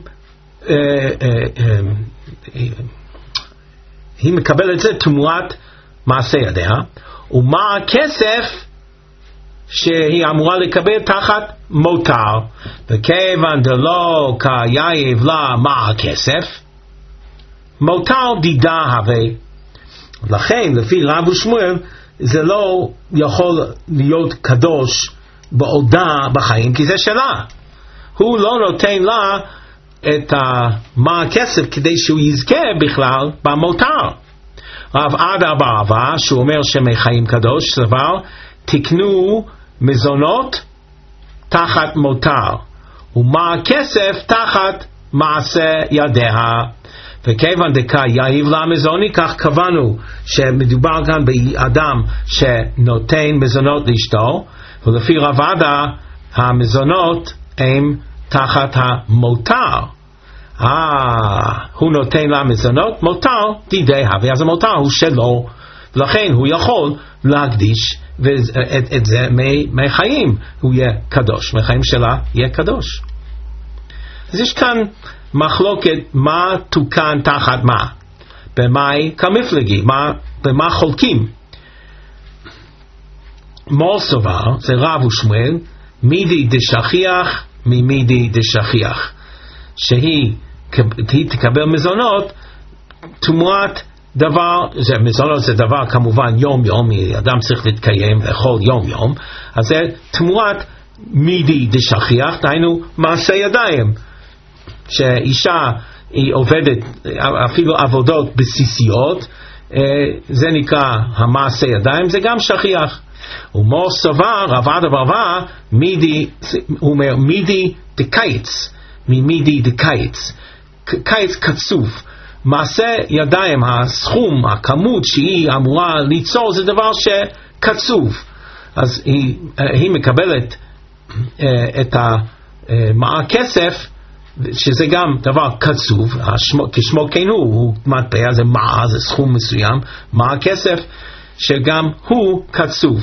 היא מקבלת את זה תמורת מעשה ידיה, ומה הכסף שהיא אמורה לקבל תחת מותר. וכיוון דלא כיאב לה מה הכסף, מותר דידה הווה. לכן לפי רב ושמואל זה לא יכול להיות קדוש בעודה בחיים, כי זה שלה. הוא לא נותן לה את מה הכסף כדי שהוא יזכה בכלל במותר. רב עדה ברבה שהוא אומר שמחיים קדוש סבר תקנו מזונות תחת מותר ומה הכסף תחת מעשה ידיה. וכיוון דקה יאיב לה מזוני, כך קבענו שמדובר כאן באדם שנותן מזונות לאשתו, ולפי רב עדה המזונות הם תחת המותר. הוא נותן לה מזונות, מותר דידי הווה, אז המותר הוא שלו, ולכן הוא יכול להקדיש את זה מחיים, הוא יהיה קדוש, מחיים שלה יהיה קדוש. אז יש כאן מחלוקת מה תוקן תחת מה, במאי כמפלגי, במה חולקים. מור סובר, זה רב ושמואל, מידי דשכיח ממידי דשכיח, שהיא תקבל מזונות תמורת דבר, מזונות זה דבר כמובן יום יום, אדם צריך להתקיים לאכול יום יום, אז זה תמורת מידי דשכיח, דהיינו מעשה ידיים, שאישה היא עובדת אפילו עבודות בסיסיות, זה נקרא המעשה ידיים, זה גם שכיח. ומור סבר רב עדה ברבה מידי, הוא אומר מידי דקיץ, ממידי דקיץ, קיץ קצוף. מעשה ידיים, הסכום, הכמות שהיא אמורה ליצור זה דבר שקצוף, אז היא מקבלת את מה הכסף שזה גם דבר קצוב, כשמו כן הוא מטבע, זה מה, זה סכום מסוים, מה הכסף שגם הוא קצוב.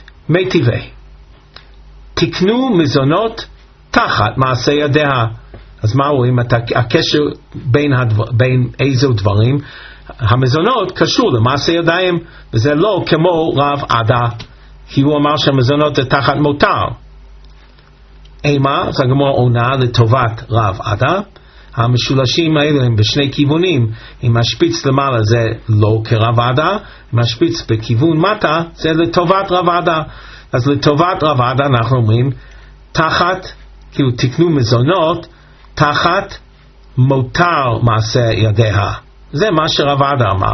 מיטיבי תקנו מזונות תחת מעשה ידיה. אז מה רואים? הקשר בין איזו דברים? המזונות קשור למעשה ידיים, וזה לא כמו רב עדה, כי הוא אמר שהמזונות זה תחת מותר. אימה, זה הגמרא עונה לטובת רב עדה. המשולשים האלה הם בשני כיוונים. אם השפיץ למעלה זה לא כרב עדה, אם השפיץ בכיוון מטה זה לטובת רב עדה. אז לטובת רב עדה אנחנו אומרים תחת, כאילו תקנו מזונות תחת מותר מעשה ידיה. זה מה שרב עדה אמר.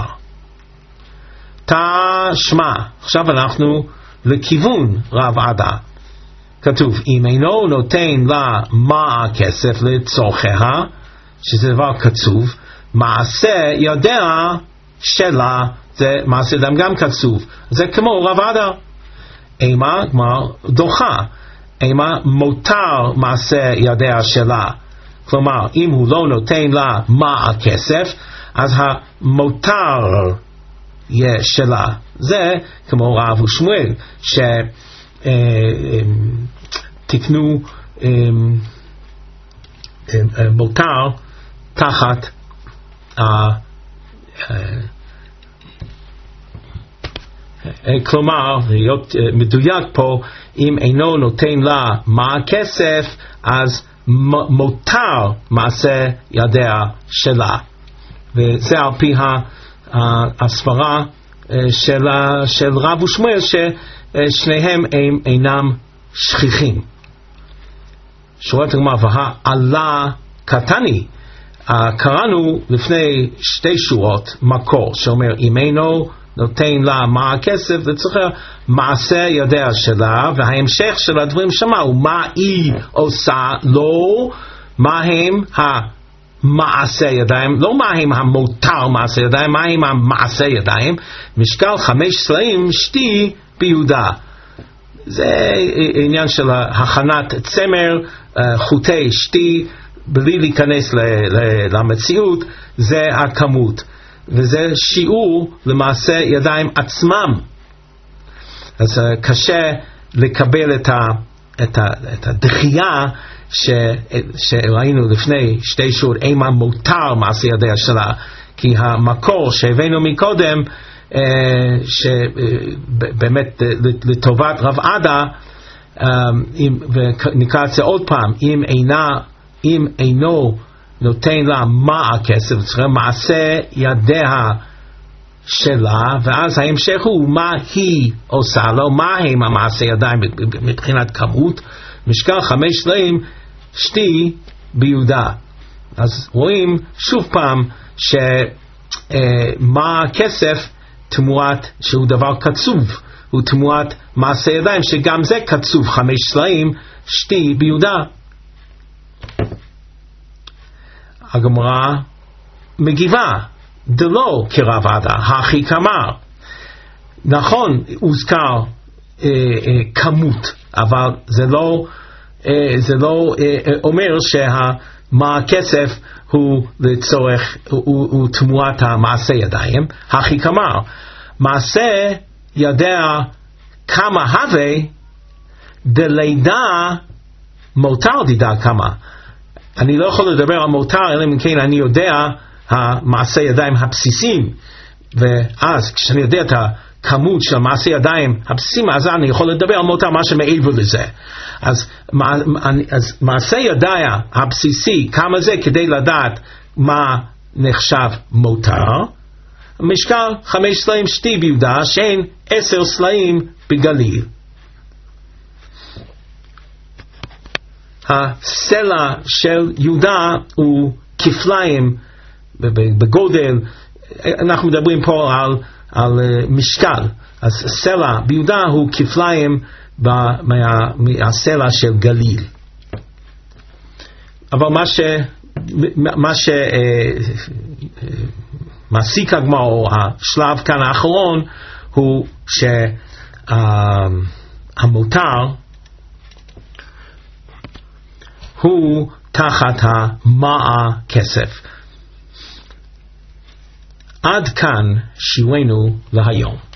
תשמע, עכשיו אנחנו לכיוון רב עדה. כתוב, אם אינו נותן לה מה כסף לצורכיה, שזה דבר קצוב, מעשה ידיה שלה, זה מעשה ידיים גם קצוב. זה כמו רב עדה. אימה, כלומר, דוחה. אימה, מותר מעשה ידיה שלה. כלומר, אם הוא לא נותן לה מה הכסף, אז המותר יהיה שלה. זה כמו רב ושמואל, שתקנו מותר תחת כלומר, להיות מדויק פה, אם אינו נותן לה מה הכסף, אז מותר מעשה ידיה שלה. וזה על פי הסברה של רב ושמואל, ששניהם אינם שכיחים. שורת הגמרא, והעלה קטני, קראנו לפני שתי שורות מקור שאומר אם אינו נותן לה מה הכסף, זה צריך מעשה ידיה שלה, וההמשך של הדברים שמעו מה היא עושה לו, מה הם המעשה ידיים, לא מה הם המותר מעשה ידיים, מה הם המעשה ידיים. משקל 5 סלעים שתי ביהודה. זה עניין של הכנת צמר, חוטי שתי, בלי להיכנס למציאות, זה הכמות. וזה שיעור למעשה ידיים עצמם. אז קשה לקבל את הדחייה שראינו לפני שתי שורות, אימה מותר מעשה ידיה שלה, כי המקור שהבאנו מקודם, שבאמת לטובת רב עדה, ונקרא את זה עוד פעם, אם אינו נותן לה מה הכסף, צריך מעשה ידיה שלה, ואז ההמשך הוא מה היא עושה לו, מה הם המעשה ידיים מבחינת כמות. משקל 5 סלעים שתי ביהודה. אז רואים שוב פעם שמה הכסף תמורת שהוא דבר קצוב, הוא תמורת מעשה ידיים שגם זה קצוב 5 סלעים שתי ביהודה. הגמרא מגיבה, דלא כרב עדה, הכי כמר. נכון, הוזכר כמות, אבל זה לא אומר מה הכסף הוא לצורך, הוא תמורת המעשה ידיים. הכי כמר, מעשה ידיה כמה הווה, דלידה מותר דידה כמה. אני לא יכול לדבר על מותר, אלא אם כן אני יודע המעשה ידיים הבסיסיים, ואז כשאני יודע את הכמות של מעשה ידיים הבסיסיים, אז אני יכול לדבר על מותר, מה שמעבר לזה. אז מעשה ידיה הבסיסי, כמה זה כדי לדעת מה נחשב מותר? משקל 5 סלעים שתי ביהודה, שהן 10 סלעים בגליל. הסלע של יהודה הוא כפליים בגודל. אנחנו מדברים פה על משקל. אז סלע ביהודה הוא כפליים מהסלע של גליל. אבל מה שמסיק הגמרא, או השלב כאן האחרון, הוא שהמותר הוא תחת המעה כסף. עד כאן שיעורנו להיום.